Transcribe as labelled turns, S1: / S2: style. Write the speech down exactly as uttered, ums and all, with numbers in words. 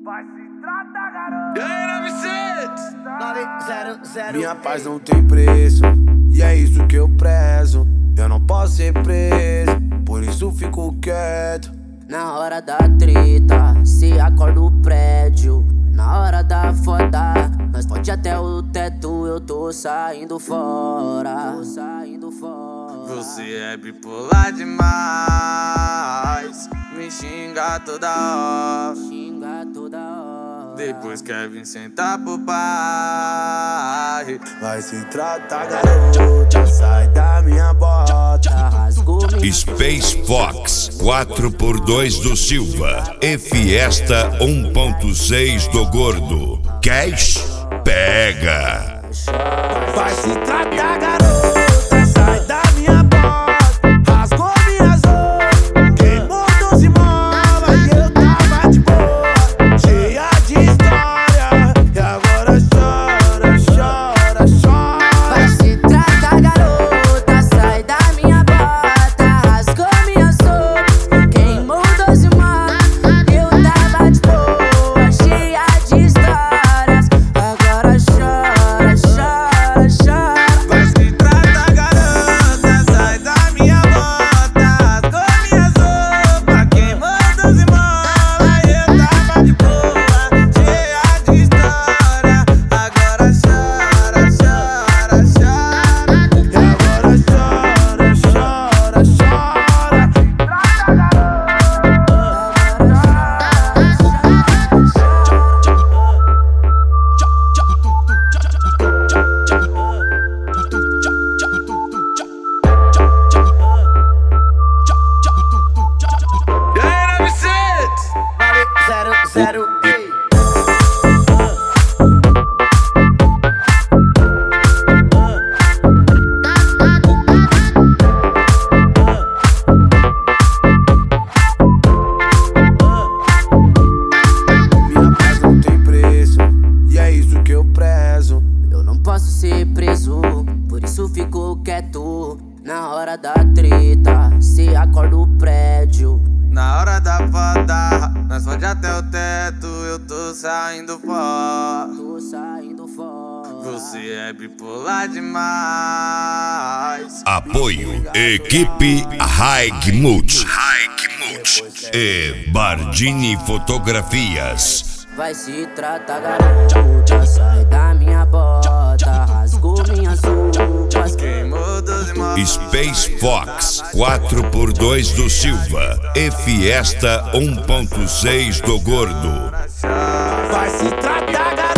S1: Vai se tratar, garoto. E aí, nove zero zero.
S2: Minha paz não tem preço, e é isso que eu prezo. Eu não posso ser preso, por isso fico quieto.
S3: Na hora da treta, se acorda o prédio. Na hora da foda, nós pode até o teto. Eu tô saindo fora, tô saindo fora.
S1: Você é bipolar demais, me xinga toda hora,
S3: xinga toda hora.
S1: Depois quer vir sentar pro pai.
S2: Vai se tratar, garota, sai da minha bota.
S3: Rasgou minha
S4: Space Fox quatro por dois do Silva e Fiesta um ponto seis do Gordo. Cash pega.
S2: Vai se tratar, garota, sai da minha bota. Rasgou minhas roupas, queimou doze molas e eu tava de boa, cheia de história. E agora chora, chora, chora.
S3: Vai se tratar, garota, sai da minha bota. Rasgou minhas roupas, queimou doze molas. Eu tava de boa, cheia de histórias. Agora chora, chora, chora.
S1: Vai se tratar, garota, sai da minha bota. Rasgou minhas roupas, queimou doze molas. Eu tava de boa, cheia de história. Agora chora, chora, chora.
S2: E agora chora, chora, chora.
S1: E aí, nove
S2: Zero, zero, ei. Minha paz não tem preço, e é isso que eu prezo.
S3: Eu não posso ser preso, por isso fico quieto. Na hora da treta, se acorda o prédio.
S1: Na hora da foda, nós pode até o teto. Eu tô saindo fora.
S3: Tô saindo fora.
S1: Você é bipolar demais.
S4: Apoio Equipe Haigmut e Bardini Fotografias.
S3: Vai se tratar, garota, sai da minha bota. Rasgou minhas roupas,
S1: Queimou doze molas.
S4: Space Fox quatro por dois do Silva e Fiesta um ponto seis do Gordo.
S2: Vai se tratar, garota.